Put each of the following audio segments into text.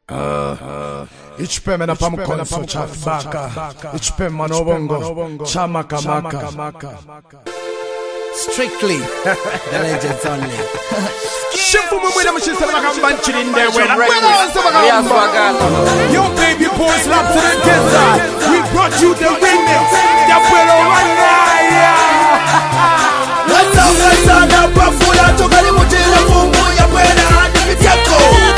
Ichipeme na pamukonso chafbaka. Ichipeme manobongo chamakamaka. Strictly the legends only. Shimfu mwina mshisela makambanchiri ndewe na Yo baby boys love to the desert. We brought you the remix. Ya puedo bailar. Sana pafula tokali mutila fungu ya buena nipiteko.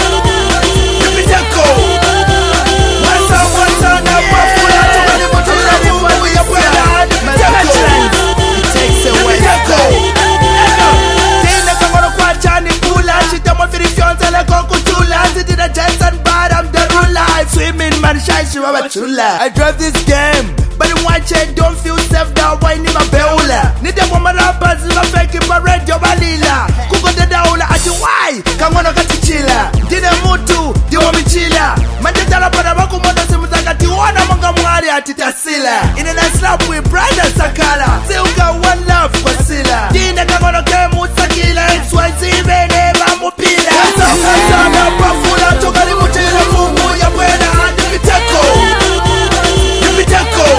Sana pafula tokali mutila fungu ya buena nipiteko. It takes away. Tina kamoro kwa chani kula. Shita mwafiri fionza la konku chula. Zidina Jensen but I'm the ruler. Swimming man shine she waba chula. I drive this game but in one chain don't feel safe now. Why ni mabeula. Ni demo rappers in my fake in my radio balila. Kuko the daula ati why? Kangono katichila. Dine mutu, diwa michila. Manjala para baku moto simutaka tiwana monga mwari ati tasila. In a slap with brother sakala. Still got one love kwa sila. Dine kangono ke mutakila. XYZ bene bamupila. Sana pafula chokali mutila fungu ya buena hadi viteko. Viteko.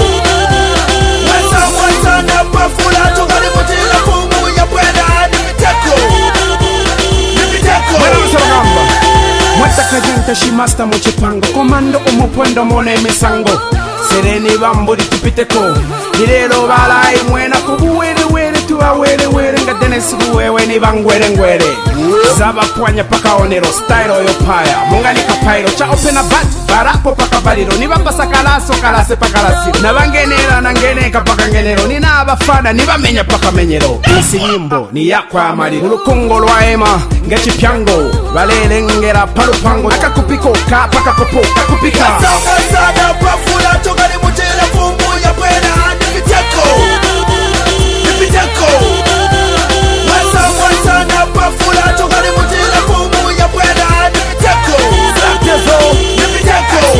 Sana pafula chokali mutila fungu ya buena hadi viteko. Mwataka jente shimasta muchipango. Komando umupwendo mone misango. Sereni bamburi tipiteko. Hirero balai mwena kubuwere were tuwa were nga denesi buwewe ni bangwere ngwere. Zaba pwanya paka onero style yo paya. Mungani kapairo cha opena bat barapo paka bariro. Ni bambasa kalaso kalase pakalasi. Na bangenera na ngeneka paka ngenero. Ni na abafana ni bamenya paka menyero. Isi nyimbo ni yakwa amari. Urukungo lwa ema ngechi pyango. Balele ngera palupango. Akakupiko ka paka kopo kakupika. Sana pafula chokali mutila fungu ya buena hadi viteko. Viteko. Sana pafula chokali mutila fungu ya buena hadi viteko. Viteko.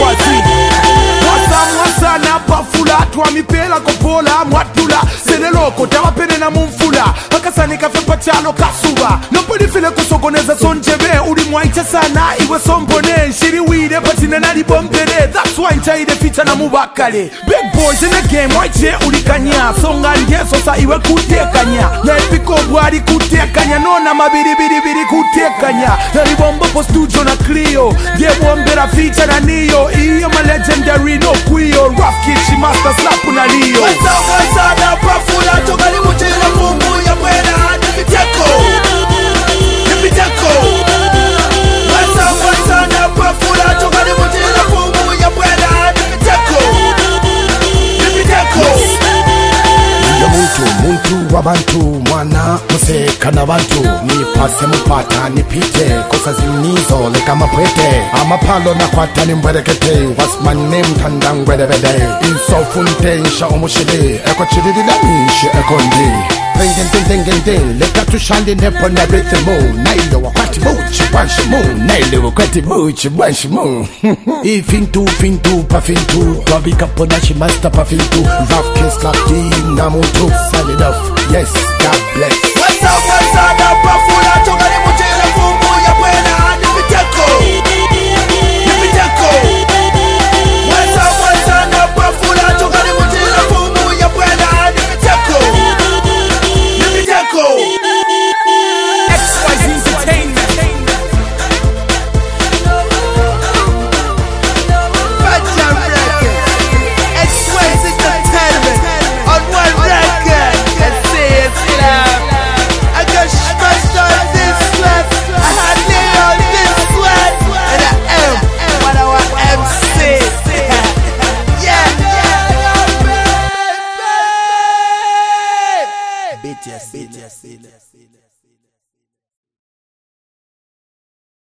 Sana pafula tuwa mipela kopola mwatula. Seneloko tawa pene na mumfula. Hakasani kafe pachalo kasuba. Nobody file kusogoneza sonjebe. Uri mwaita sana iwe sombone. Shiri wide patina nari bombere. That's why nchaide feature na mubakale. Big boys in the game waite uri kanya. Songa ngeso sa iwe kutekanya. Na epiko bwari kutekanya. Nona mabiribiribiri kutekanya. Nari bombo po studio na Clio. Ye bombera feature na Neo. Iyo ma legendary no kuyo. Rough kid she master slap na Leo. Sana pafula chokali mutila fungu ya buena hadi viteko. Viteko. Sana pafula chokali mutila fungu ya buena hadi viteko. Viteko. Muntu wabantu mwana museka nabantu nipase mupata nipite kosa zinizo leka mapwete amapalo nakwata nimbwerekete what's my name tandangwedebede insofunte nsha omushide eko chiririla nishe ekondi Ding, leka tushandi nepo na rhythm. Nailo wakwati buchi wanshi mu. Nailo wakwati buchi wanshi mu. Fintu pafintu. Bobby kapona she master pafintu. Rough kiss like the namutu. Sign it off, yes, God bless. Sana pafula chokali mutila fungu ya buena hadi viteko. Viteko. Sana pafula chokali mutila fungu ya buena hadi viteko. XYZ Entertainment. XYZ Entertainment on one record. Let's see it's love. I got smashed on this sweat. I had Leo on this sweat. And I am what our MC. Yeah. BTS.